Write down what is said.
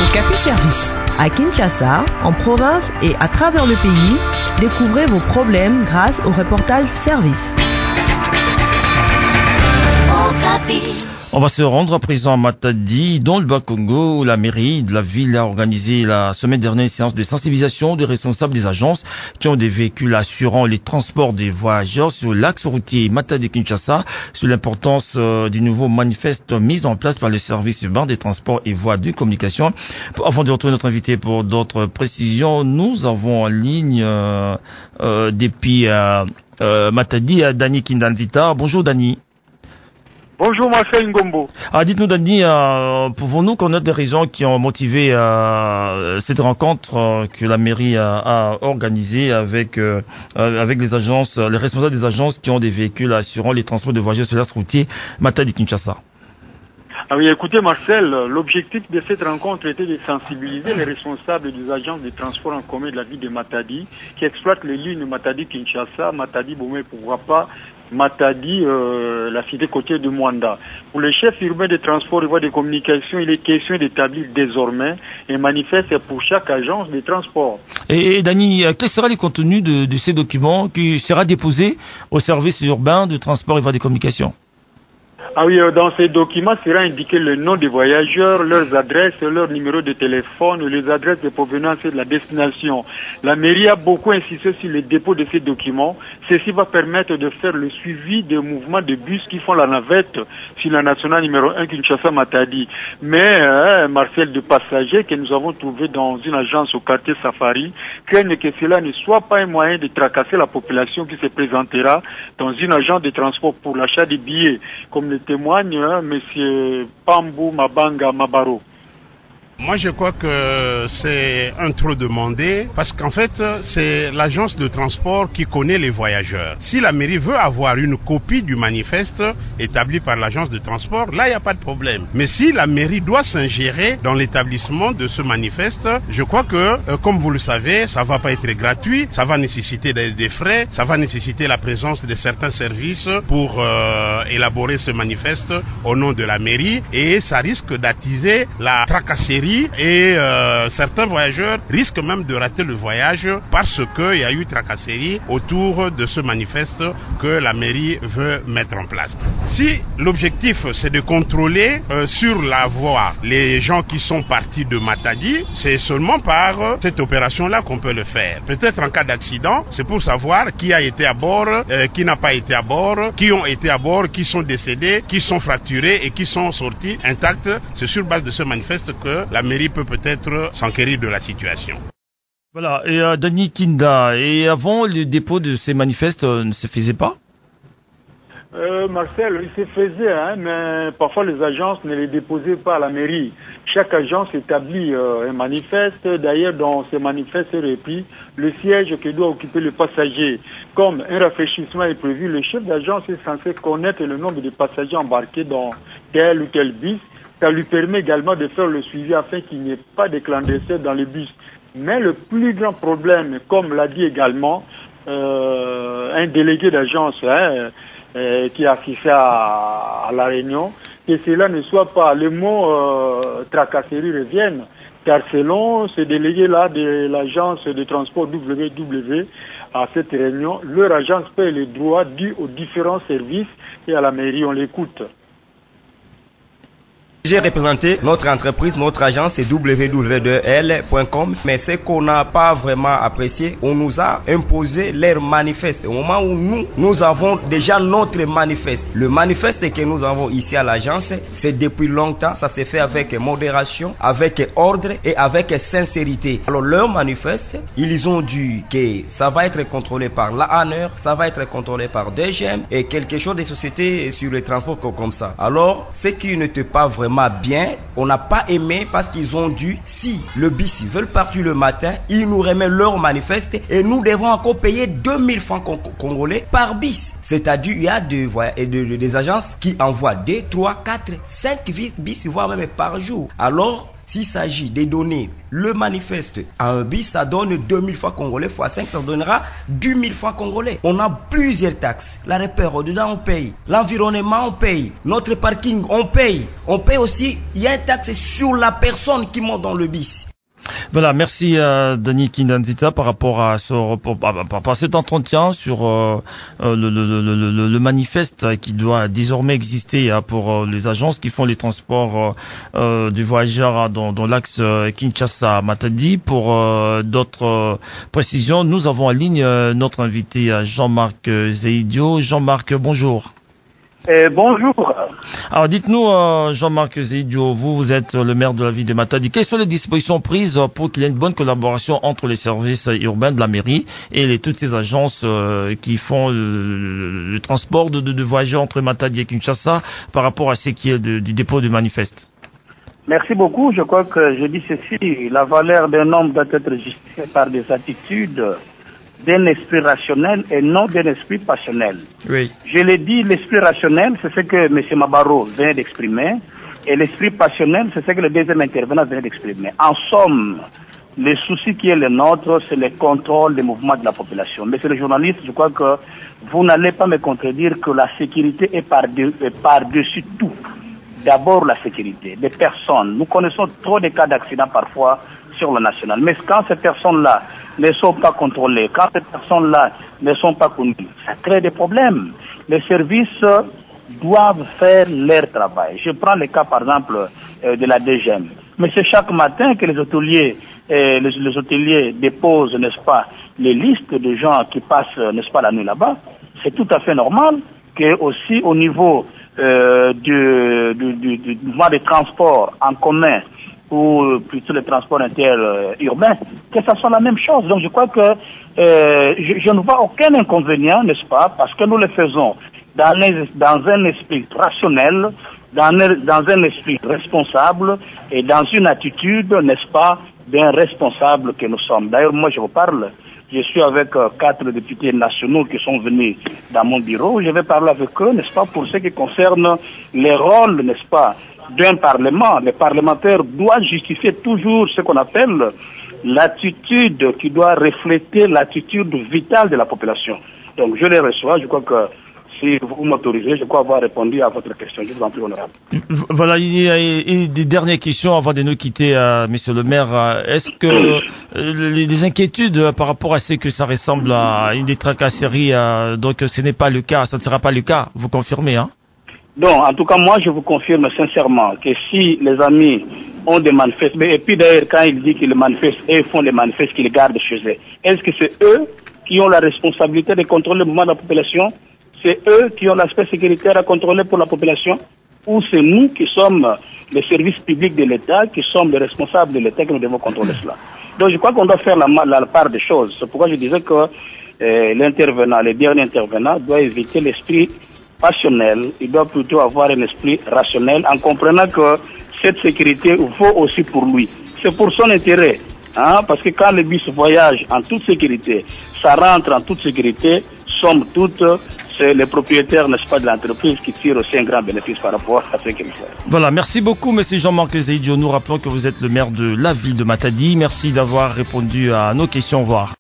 Okapi Service. À Kinshasa, en province et à travers le pays, découvrez vos problèmes grâce au reportage service. On va se rendre à présent à Matadi, dans le Bas-Congo, où la mairie de la ville a organisé la semaine dernière une séance de sensibilisation des responsables des agences qui ont des véhicules assurant les transports des voyageurs sur l'axe routier Matadi-Kinshasa, sur l'importance du nouveau manifeste mis en place par le service urbain des transports et voies de communication. Avant de retrouver notre invité pour d'autres précisions, nous avons en ligne depuis Matadi, Dani Kindanzita. Bonjour Dani. Bonjour Marcel Ngombo. Dites-nous Dani, pouvons-nous connaître des raisons qui ont motivé cette rencontre que la mairie a organisée avec les agences, les responsables des agences qui ont des véhicules assurant les transports de voyageurs sur l'axe routier Matadi-Kinshasa? Ah oui, écoutez Marcel, l'objectif de cette rencontre était de sensibiliser les responsables des agences de transport en commun de la ville de Matadi qui exploitent les lignes Matadi-Kinshasa, Matadi-Bomé, pourquoi pas Matadi, la cité côtière de Mwanda. Pour les chefs urbains de transport et voies de communication, il est question d'établir désormais un manifeste pour chaque agence de transport. Et Dani, quel sera le contenu de ces documents qui sera déposé au service urbain de transport et voies de communication? Ah oui, dans ces documents sera indiqué le nom des voyageurs, leurs adresses, leur numéro de téléphone, les adresses de provenance et de la destination. La mairie a beaucoup insisté sur le dépôt de ces documents. Ceci va permettre de faire le suivi des mouvements de bus qui font la navette sur la nationale numéro 1 Kinshasa-Matadi. Mais Marcel, de passagers que nous avons trouvés dans une agence au quartier Safari craignent que cela ne soit pas un moyen de tracasser la population qui se présentera dans une agence de transport pour l'achat des billets, comme le témoigne M. Pambou Mabanga Mabaro. Moi, je crois que c'est un trop demandé parce qu'en fait, c'est l'agence de transport qui connaît les voyageurs. Si la mairie veut avoir une copie du manifeste établi par l'agence de transport, là, il n'y a pas de problème. Mais si la mairie doit s'ingérer dans l'établissement de ce manifeste, je crois que, comme vous le savez, ça va pas être gratuit, ça va nécessiter des frais, ça va nécessiter la présence de certains services pour élaborer ce manifeste au nom de la mairie et ça risque d'attiser la tracasserie et certains voyageurs risquent même de rater le voyage parce qu'il y a eu tracasserie autour de ce manifeste que la mairie veut mettre en place. Si l'objectif c'est de contrôler sur la voie les gens qui sont partis de Matadi, c'est seulement par cette opération-là qu'on peut le faire. Peut-être en cas d'accident, c'est pour savoir qui a été à bord, qui n'a pas été à bord, qui ont été à bord, qui sont décédés, qui sont fracturés et qui sont sortis intacts. C'est sur base de ce manifeste que la mairie peut-être s'enquérir de la situation. Voilà, et Dani Kinda, et avant le dépôt de ces manifestes ne se faisait pas? Marcel, il se faisait, mais parfois les agences ne les déposaient pas à la mairie. Chaque agence établit un manifeste. D'ailleurs, dans ce manifeste repris, le siège que doit occuper le passager. Comme un rafraîchissement est prévu, le chef d'agence est censé connaître le nombre de passagers embarqués dans tel ou tel bus. Ça lui permet également de faire le suivi afin qu'il n'y ait pas de clandestins dans les bus. Mais le plus grand problème, comme l'a dit également un délégué d'agence qui a assisté à la réunion, que cela ne soit pas, le mot tracasserie revienne, car selon ce délégué-là de l'agence de transport WW, à cette réunion, leur agence paie les droits dus aux différents services et à la mairie, on l'écoute. J'ai représenté notre entreprise, notre agence, c'est www.l.com, mais ce qu'on n'a pas vraiment apprécié, on nous a imposé leur manifeste. Au moment où nous avons déjà notre manifeste. Le manifeste que nous avons ici à l'agence, c'est depuis longtemps, ça s'est fait avec modération, avec ordre et avec sincérité. Alors leur manifeste, ils ont dit que ça va être contrôlé par l'ANER, ça va être contrôlé par DGM et quelque chose des sociétés sur les transports comme ça. Alors, ce qui n'était pas vraiment bien, on n'a pas aimé parce qu'ils ont dû, si le bus ils veulent partir le matin, ils nous remettent leur manifeste et nous devons encore payer 2000 francs congolais par bus. C'est-à-dire, il y a des agences qui envoient 2, 3, 4, 5 bus, voire même par jour. Alors, s'il s'agit de donner le manifeste à un bus, ça donne 2000 francs congolais fois 5, ça donnera 10 000 francs congolais. On a plusieurs taxes. La repère, dedans on paye. L'environnement, on paye. Notre parking, on paye. On paye aussi, il y a une taxe sur la personne qui monte dans le bus. Voilà, merci Denis Kindanzita par rapport à cet entretien sur le manifeste qui doit désormais exister pour les agences qui font les transports des voyageurs dans l'axe Kinshasa-Matadi. Pour d'autres précisions, nous avons en ligne notre invité Jean-Marc Zeidio. Jean-Marc, bonjour. Bonjour. Alors dites-nous, Jean-Marc Zeidio, vous êtes le maire de la ville de Matadi. Quelles sont les dispositions prises pour qu'il y ait une bonne collaboration entre les services urbains de la mairie et toutes ces agences qui font le transport de voyageurs entre Matadi et Kinshasa par rapport à ce qui est du dépôt du manifeste? Merci beaucoup. Je crois que je dis ceci, la valeur d'un homme doit être justifiée par des attitudes d'un esprit rationnel et non d'un esprit passionnel. Oui. Je l'ai dit, l'esprit rationnel, c'est ce que M. Mabaro vient d'exprimer, et l'esprit passionnel, c'est ce que le deuxième intervenant vient d'exprimer. En somme, le souci qui est le nôtre, c'est le contrôle des mouvements de la population. Monsieur le journaliste, je crois que vous n'allez pas me contredire que la sécurité est par-dessus tout. D'abord la sécurité des personnes. Nous connaissons trop de cas d'accidents parfois sur le national. Mais quand ces personnes-là ne sont pas contrôlées, quand ces personnes-là ne sont pas connues, ça crée des problèmes. Les services doivent faire leur travail. Je prends le cas par exemple de la DGM. Mais c'est chaque matin que les hôteliers déposent, n'est-ce pas, les listes de gens qui passent, n'est-ce pas, la nuit là-bas. C'est tout à fait normal que aussi au niveau du mouvement de transport en commun ou plutôt le transport interurbain, que ça soit la même chose. Donc je crois que je ne vois aucun inconvénient, n'est-ce pas, parce que nous le faisons dans un esprit rationnel, dans un esprit responsable et dans une attitude, n'est-ce pas, d'un responsable que nous sommes. D'ailleurs, moi je vous parle, je suis avec 4 députés nationaux qui sont venus dans mon bureau. Je vais parler avec eux, n'est-ce pas, pour ce qui concerne les rôles, n'est-ce pas, d'un parlement. Le parlementaire doit justifier toujours ce qu'on appelle l'attitude qui doit refléter l'attitude vitale de la population. Donc je les reçois, je crois que si vous m'autorisez, je crois avoir répondu à votre question. Je vous en prie, honorable. Voilà, il y a des dernières questions avant de nous quitter, monsieur le maire. Est-ce que les inquiétudes par rapport à ce que ça ressemble à une des tracasseries, donc ce n'est pas le cas, ça ne sera pas le cas, vous confirmez, hein? Donc, en tout cas, moi, je vous confirme sincèrement que si les amis ont des manifestes, et puis d'ailleurs, quand ils disent qu'ils manifestent et font les manifestes qu'ils gardent chez eux, est-ce que c'est eux qui ont la responsabilité de contrôler le mouvement de la population? C'est eux qui ont l'aspect sécuritaire à contrôler pour la population? Ou c'est nous qui sommes les services publics de l'État, qui sommes les responsables de l'État, que nous devons contrôler cela? Donc, je crois qu'on doit faire la part des choses. C'est pourquoi je disais que le dernier intervenant doit éviter l'esprit passionnel, il doit plutôt avoir un esprit rationnel en comprenant que cette sécurité vaut aussi pour lui. C'est pour son intérêt, hein, parce que quand le bus voyage en toute sécurité, ça rentre en toute sécurité, somme toute, c'est les propriétaires, n'est-ce pas, de l'entreprise qui tirent aussi un grand bénéfice par rapport à ce qu'il fait. Voilà, merci beaucoup, monsieur Jean-Marc Zeidio. Nous rappelons que vous êtes le maire de la ville de Matadi. Merci d'avoir répondu à nos questions. Au revoir.